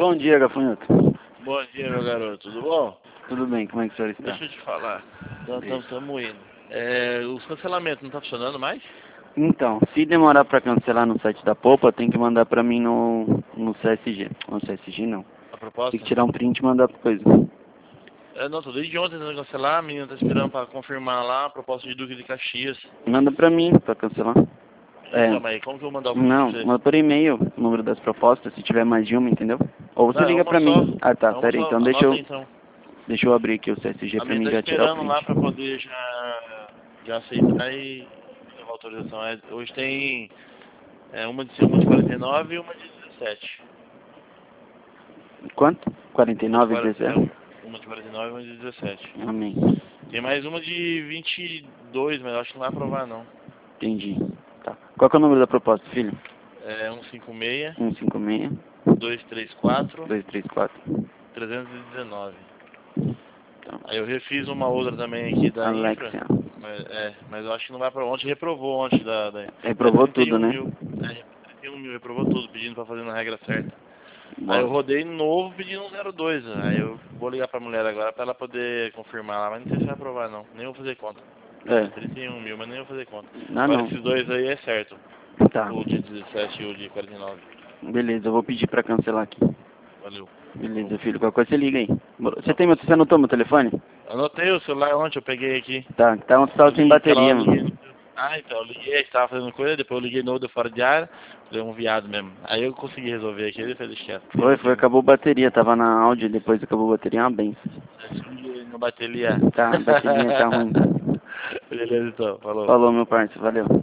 Bom dia, Gafanhoto. Bom dia, meu garoto. Tudo bom? Tudo bem, como é que o senhor está? Deixa eu te falar. Estamos indo. Os cancelamentos não estão funcionando mais? Então, se demorar para cancelar no site da Poupa, tem que mandar para mim no CSG. No CSG não. A Tem proposta? que tirar um print e mandar pra coisa. Não, tô desde ontem tentando cancelar. A menina tá esperando para confirmar lá a proposta de Duque de Caxias. Manda pra mim para cancelar. Então, mas como que eu vou mandar o print Não, pra você? manda por e-mail o número das propostas, se tiver mais de uma, entendeu? Ou você Não, é liga uma pra só. mim. Ah, tá, É uma pera aí, só. então Anota aí, então. deixa eu abrir aqui o CSG A pra menina mim tá já tirar o esperando lá print. para poder já aceitar e levar a autorização. Hoje tem uma de 49 e uma de 17. Quanto? 49 e 17? Uma de 49 e uma de 17. Amém. Tem mais uma de 22, mas eu acho que não vai aprovar não. Entendi. Tá. Qual que é o número da proposta, filho? É 156 156 234 234. 319. Então, Aí eu refiz uma outra também aqui da Infra, Alexia. mas eu acho que não vai aprovar. Ontem reprovou ontem Reprovou tudo, 31 né? mil. 31 mil, reprovou tudo, pedindo pra fazer na regra certa. Aí eu Bom. rodei novo pedindo um 02. Aí eu vou ligar pra mulher agora pra ela poder confirmar lá, mas não sei se vai aprovar não. Nem vou fazer conta. É. 31 mil, mas nem vou fazer conta. Não, Agora não. esses dois aí é certo. Tá. O de 17 e o de 49. Beleza, eu vou pedir pra cancelar aqui. Valeu. Beleza, filho. Qualquer coisa você liga aí. Tá bom. Você anotou meu telefone? Anotei o celular ontem, eu peguei aqui. Tá, tá Eu sem liguei aquela bateria, hora, eu liguei mano. no... Ah, então, eu liguei, estava fazendo coisa, depois eu liguei no outro fora de área, deu um viado mesmo. Aí eu consegui resolver aqui, depois deixei quieto. Foi, acabou a bateria. Tava na áudio, depois acabou a bateria, é uma benção. Não bateria. Tá, a bateria tá ruim. Beleza então, falou. Falou, meu parceiro, valeu.